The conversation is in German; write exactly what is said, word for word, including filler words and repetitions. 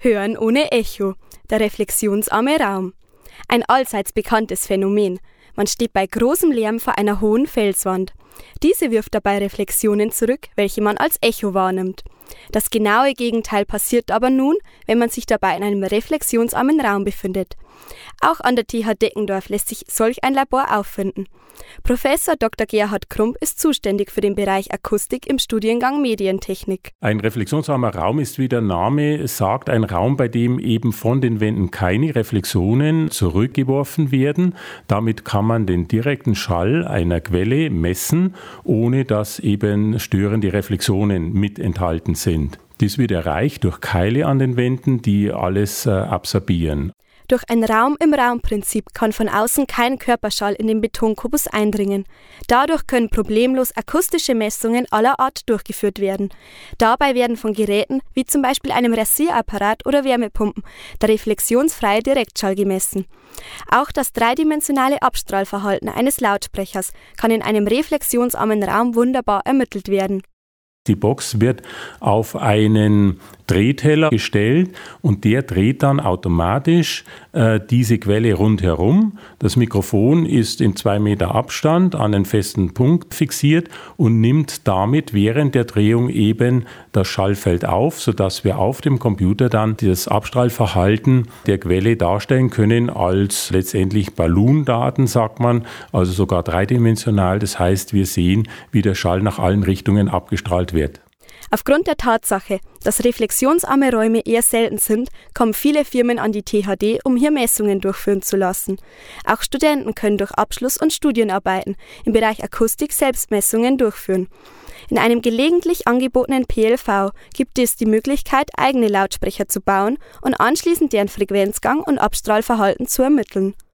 Hören ohne Echo, der reflexionsarme Raum. Ein allseits bekanntes Phänomen. Man steht bei großem Lärm vor einer hohen Felswand. Diese wirft dabei Reflexionen zurück, welche man als Echo wahrnimmt. Das genaue Gegenteil passiert aber nun, wenn man sich dabei in einem reflexionsarmen Raum befindet. Auch an der T H Deckendorf lässt sich solch ein Labor auffinden. Professor Doktor Gerhard Krump ist zuständig für den Bereich Akustik im Studiengang Medientechnik. Ein reflexionsarmer Raum ist, wie der Name sagt, ein Raum, bei dem eben von den Wänden keine Reflexionen zurückgeworfen werden. Damit kann man den direkten Schall einer Quelle messen, ohne dass eben störende Reflexionen mit enthalten sind. Dies wird erreicht durch Keile an den Wänden, die alles äh, absorbieren. Durch ein Raum-im-Raum-Prinzip kann von außen kein Körperschall in den Betonkubus eindringen. Dadurch können problemlos akustische Messungen aller Art durchgeführt werden. Dabei werden von Geräten wie zum Beispiel einem Rasierapparat oder Wärmepumpen der reflexionsfreie Direktschall gemessen. Auch das dreidimensionale Abstrahlverhalten eines Lautsprechers kann in einem reflexionsarmen Raum wunderbar ermittelt werden. Die Box wird auf einen Drehteller gestellt und der dreht dann automatisch äh, diese Quelle rundherum. Das Mikrofon ist in zwei Meter Abstand an einen festen Punkt fixiert und nimmt damit während der Drehung eben das Schallfeld auf, sodass wir auf dem Computer dann das Abstrahlverhalten der Quelle darstellen können als letztendlich Ballondaten, sagt man, also sogar dreidimensional. Das heißt, wir sehen, wie der Schall nach allen Richtungen abgestrahlt wird. Aufgrund der Tatsache, dass reflexionsarme Räume eher selten sind, kommen viele Firmen an die T H D, um hier Messungen durchführen zu lassen. Auch Studenten können durch Abschluss- und Studienarbeiten im Bereich Akustik Selbstmessungen durchführen. In einem gelegentlich angebotenen P L V gibt es die Möglichkeit, eigene Lautsprecher zu bauen und anschließend deren Frequenzgang und Abstrahlverhalten zu ermitteln.